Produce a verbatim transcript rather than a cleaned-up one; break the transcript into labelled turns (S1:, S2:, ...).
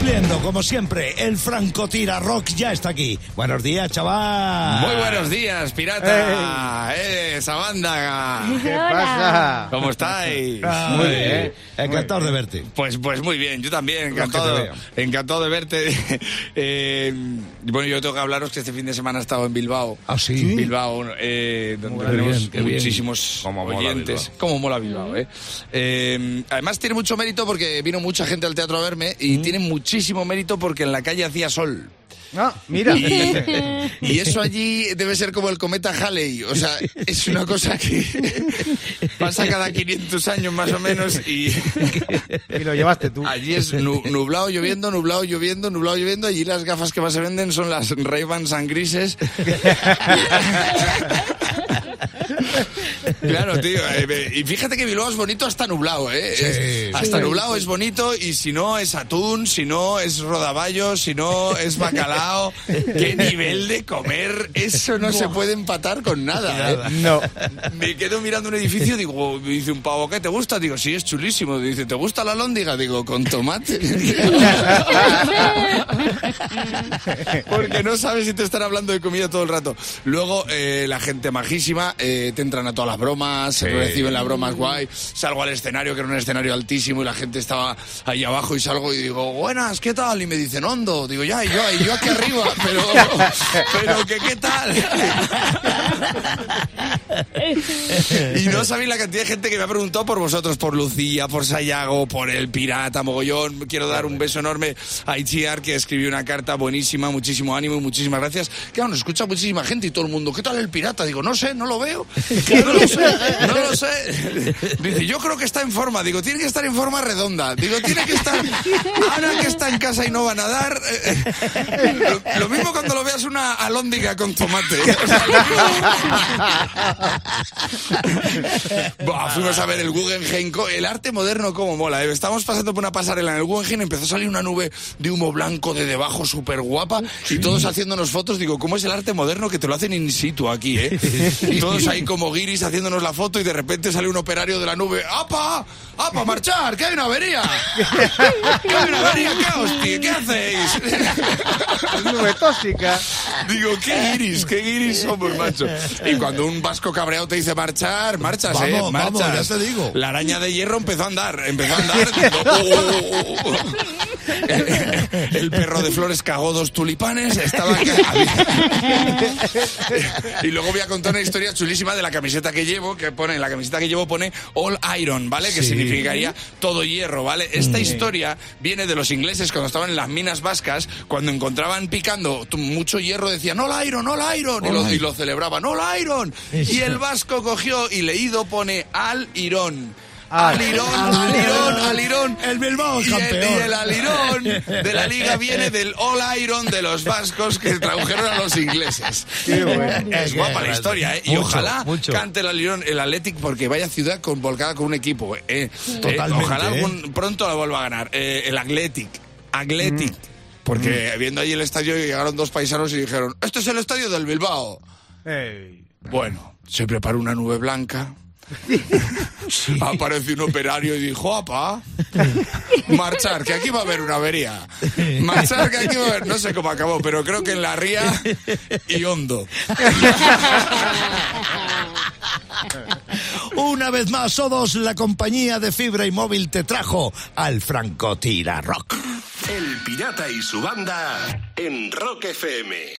S1: Recibiendo, como siempre, el Francotira Rock ya está aquí. Buenos días, chaval.
S2: Muy buenos días, pirata. ¡Eh, esa banda!
S3: ¿Qué pasa?
S2: ¿Cómo estáis?
S1: Ah, muy bien. Encantado de verte.
S2: Pues, pues muy bien, yo también, encantado, encantado de verte. eh, bueno, yo tengo que hablaros que este fin de semana he estado en Bilbao.
S1: ¿Ah, sí?
S2: Bilbao, eh, donde
S1: Muy
S2: tenemos
S1: bien,
S2: muchísimos
S1: Cómo mola
S2: oyentes.
S1: Bilbao.
S2: Cómo mola Bilbao, eh. eh. Además tiene mucho mérito porque vino mucha gente al teatro a verme y mm. tiene muchísimo mérito porque en la calle hacía sol.
S3: Ah, mira.
S2: Y, y eso allí debe ser como el cometa Halley. O sea, es una cosa que pasa cada quinientos años más o menos y...
S3: Y lo llevaste tú.
S2: Allí es nu, nublado, lloviendo, nublado, lloviendo, nublado, lloviendo. Allí las gafas que más se venden son las Ray-Ban grises. Claro, tío. Eh, y fíjate que Bilbao es bonito hasta nublado, ¿eh?
S1: Sí,
S2: es, hasta
S1: sí,
S2: nublado
S1: sí.
S2: es bonito y si no es atún, si no es rodaballo, si no es bacalao. ¿Qué nivel de comer? Eso no se puede empatar con nada, ¿eh?
S3: No.
S2: Me quedo mirando un edificio, digo, me dice un pavo, ¿qué te gusta? Digo, sí, es chulísimo. Dice, ¿te gusta la lóndiga? Digo, con tomate. Porque no sabes si te están hablando de comida todo el rato. Luego, eh, la gente majísima, eh, te entran a todas las bromas,
S1: Sí.
S2: se reciben las bromas guay. Salgo al escenario, que era un escenario altísimo, y la gente estaba ahí abajo, y salgo y digo, buenas, ¿qué tal? Y me dicen, hondo. Digo, ya, y yo, y yo aquí arriba, pero, pero que qué tal. Y no sabéis la cantidad de gente que me ha preguntado por vosotros, por Lucía, por Sayago, por el pirata, mogollón. Quiero dar un beso enorme a Itziar, que escribió una carta buenísima, muchísimo ánimo y muchísimas gracias. Claro, nos escucha muchísima gente y todo el mundo, ¿qué tal el pirata? Digo, no sé, no lo veo. No lo sé, no lo sé. Dice, yo creo que está en forma. Digo, tiene que estar en forma redonda. Digo, tiene que estar... Ahora que está en casa y no va a nadar... Eh, lo, lo mismo cuando lo veas una alhóndiga con tomate. O sea, Buah, fuimos a ver el Guggenheim. El arte moderno como mola, ¿eh? Estábamos pasando por una pasarela en el Guggenheim, empezó a salir una nube de humo blanco de debajo súper guapa y todos haciéndonos fotos. Digo, ¿cómo es el arte moderno que te lo hacen in situ aquí, eh? Y todos ahí como guiris haciéndonos la foto y de repente sale un operario de la nube. ¡Apa! ¡Apa, marchar! ¡Que hay una avería! ¡Que hay una avería! ¡Qué hostia! ¿Qué hacéis?
S3: Nube tóxica.
S2: Digo, qué guiris, qué guiris somos, macho. Y cuando un vasco cabreado te dice marchar, marchas,
S1: Vamos,
S2: eh,
S1: vamos,
S2: marchas.
S1: ya te digo.
S2: La araña de hierro empezó a andar, empezó a andar. Digo, oh, oh, oh, oh. El perro de flores cagó dos tulipanes, estaba... Y luego voy a contar una historia chulísima de la camiseta que llevo, que pone, en la camiseta que llevo pone All Iron, ¿vale? Que
S1: Sí.
S2: significaría todo hierro, ¿vale? Esta historia viene de los ingleses cuando estaban en las minas vascas, cuando encontraban picando mucho hierro, decían All Iron, All Iron, y lo, y lo celebraban, All Iron. Y el vasco cogió y leído pone Al Irón. Alirón, alirón, alirón.
S1: El Bilbao es
S2: Y el,
S1: campeón.
S2: y el alirón de la liga viene del All Iron de los vascos que tradujeron a los ingleses.
S3: Qué bueno.
S2: Es guapa la historia, ¿eh? Y
S1: Mucho,
S2: ojalá
S1: mucho.
S2: cante el alirón, el Athletic, porque vaya ciudad con, volcada con un equipo. Eh. Eh,
S1: Totalmente,
S2: ojalá
S1: ¿eh?
S2: algún, pronto la vuelva a ganar. Eh, el Athletic. Athletic. Porque viendo ahí el estadio llegaron dos paisanos y dijeron, este es el estadio del Bilbao.
S3: Ey.
S2: Bueno, se preparó una nube blanca. Sí. Apareció un operario y dijo, apa, marchar, que aquí va a haber una avería. Marchar, que aquí va a haber... No sé cómo acabó, pero creo que en la ría y hondo.
S1: Una vez más, todos, la compañía de fibra y móvil te trajo al Francotira Rock.
S4: El pirata y su banda en Rock F M.